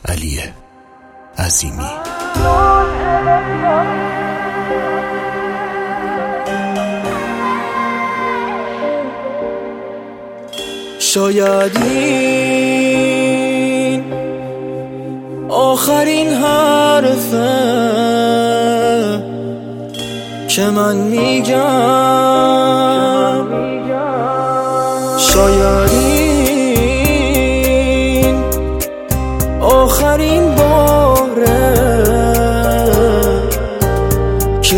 علی عظیمی. شاید این آخرین حرفه که من میگم، شاید این آخرین باره که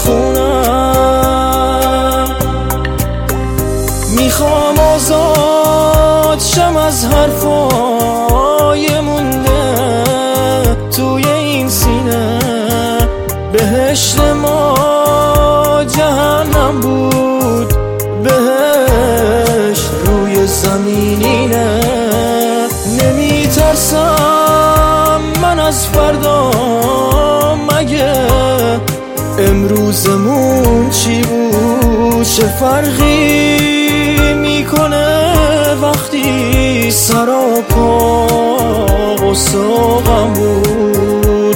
میخونم. میخوام آزاد شم از حرفای مونده توی این سینه. بهشت ما جهنم بود، بهشت روی زمینینه. نمیترسم من از فردا، مگه امروزمون چی بود؟ چه فرقی میکنه وقتی سراپا قصه و غم بود،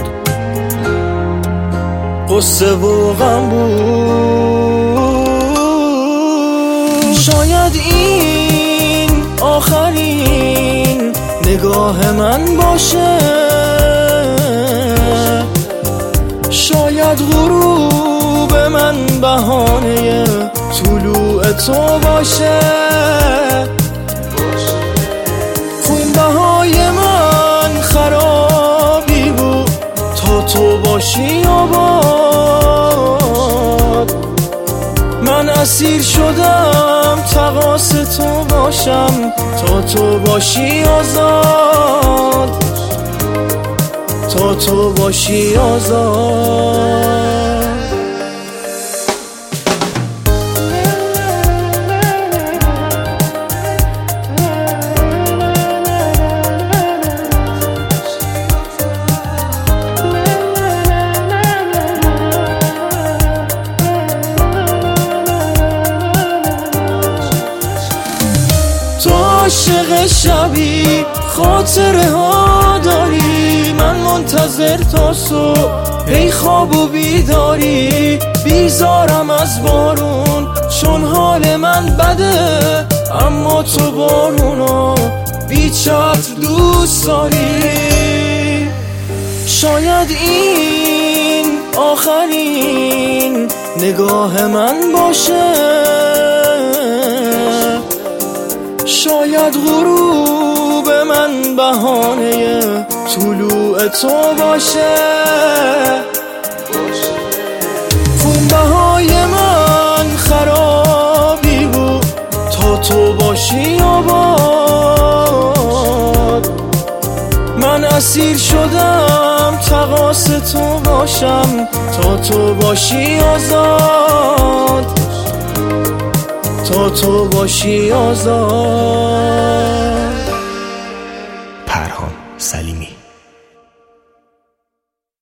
قصه و غم بود. شاید این آخرین نگاه من باشه، شاید غروب من بهانه طلوع تو باشه. خونبهای من خرابی بود تا تو باشی آباد. من اسیر شدم تقاص تو باشم تا تو باشی آزاد، تا تو باشی آزاد. عاشق شبی خاطره ها داری، من منتظر تا صبح ای خواب و بیداری. بیزارم از بارون چون حال من بده، اما تو بارونو بی چتر دوست داری. شاید این آخرین نگاه من باشه، شاید غروب من بهانه طلوع تو باشه. خونبهای من خرابی بود تا تو باشی آباد. من اسیر شدم تقاص تو باشم تا تو باشی آزاد، تا تو باشی آزاد.